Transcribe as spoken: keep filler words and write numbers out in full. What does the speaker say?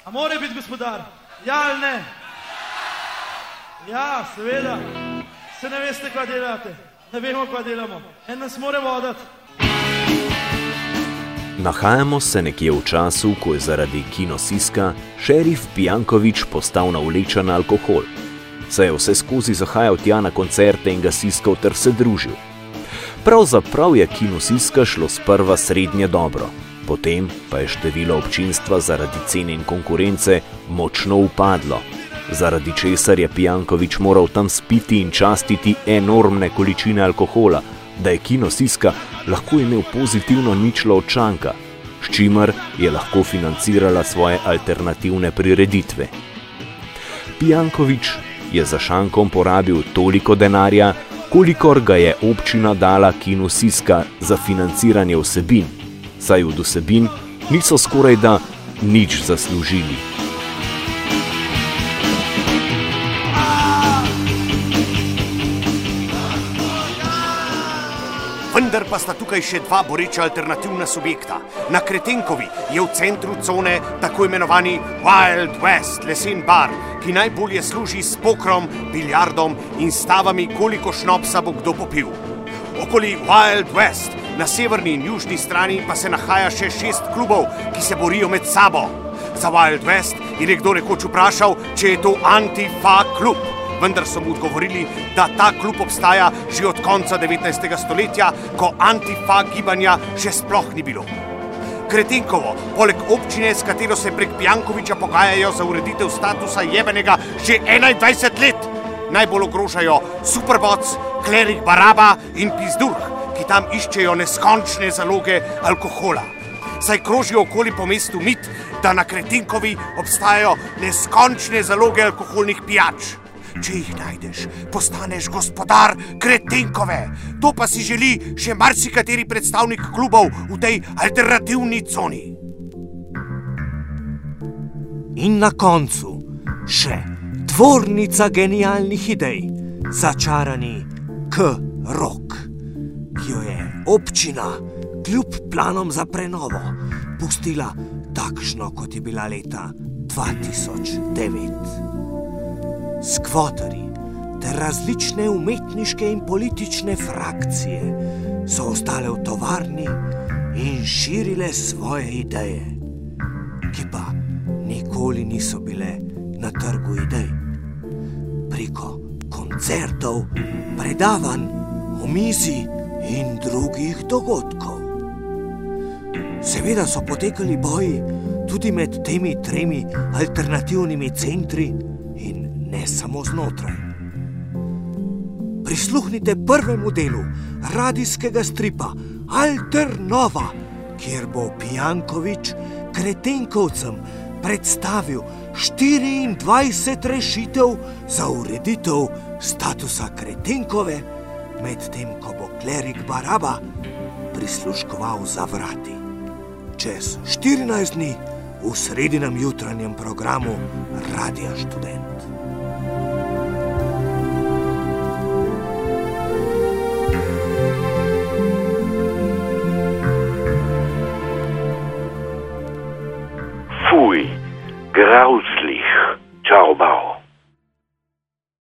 A more biti gospodar? Ja ali ne? Ja, seveda. Se ne veste, kva delate. Ne vemo, kva delamo. En nas more vodati. Nahajamo se nekje v času, ko je zaradi kinosiska šerif Pijankovič postal navlečen na alkohol. Saj je vse skozi zahajal tja na koncerte in ga siskal ter se družil. Pravzaprav je kinosiska šlo sprva srednje dobro, potem pa je število občinstva zaradi cene in konkurence močno upadlo, zaradi česar je Pijankovič moral tam spiti in častiti enormne količine alkohola, da je kinosiska lahko imel pozitivno ničlo od šanka, s čimer je lahko financirala svoje alternativne prireditve. Pijankovič je za šankom porabil toliko denarja, kolikor ga je občina dala kinosiska za financiranje vsebin, saj od vsebin niso skorajda nič zaslužili. Vendar pa sta tukaj še dva boreča alternativna subjekta. Na Kretenkovi je v centru cone tako imenovani Wild West lesen bar, ki najbolje služi s pokrom, biljardom in stavami, koliko šnopsa bo kdo popil. Okoli Wild West na severni in južni strani pa se nahaja še šest klubov, ki se borijo med sabo. Za Wild West je nekdo nekoč vprašal, če je to Antifa klub. Vendar so mu odgovorili, da ta klub obstaja že od konca devetnajstega stoletja, ko Antifa gibanja še sploh ni bilo. Kretenkovo, poleg občine, s katero se prek Pijankoviča pogajajo za ureditev statusa jebenega že enaindvajset let, najbolj ogrožajo Superboc, Klerik Baraba in Pizdurh, ki tam iščejo neskončne zaloge alkohola. Saj krožijo okoli po mestu mit, da na Kretenkovi obstajajo neskončne zaloge alkoholnih pijač. Če jih najdeš, postaneš gospodar Kretenkove. To pa si želi še marsikateri predstavnik klubov v tej alternativni coni. In na koncu še tvornica genialnih idej, začarani K-Rock, ki jo je občina kljub planom za prenovo pustila takšno, kot je bila leta dva tisoč devet. Skvoterji ter različne umetniške in politične frakcije so ostale v tovarni in širile svoje ideje, ki pa nikoli niso bile na trgu idej. Preko koncertov, predavanj, omizij in drugih dogodkov. Seveda so potekali boji tudi med temi tremi alternativnimi centri in ne samo znotraj. Prisluhnite prvemu delu radijskega stripa Alternova, kjer bo Pijankovič Kretenkovcem predstavil štiriindvajset rešitev za ureditev statusa Kretenkove, medtem ko bo Klerik Baraba prisluškoval za vrati. Čez štirinajst dni v sredinem jutranjem programu Radia Študent.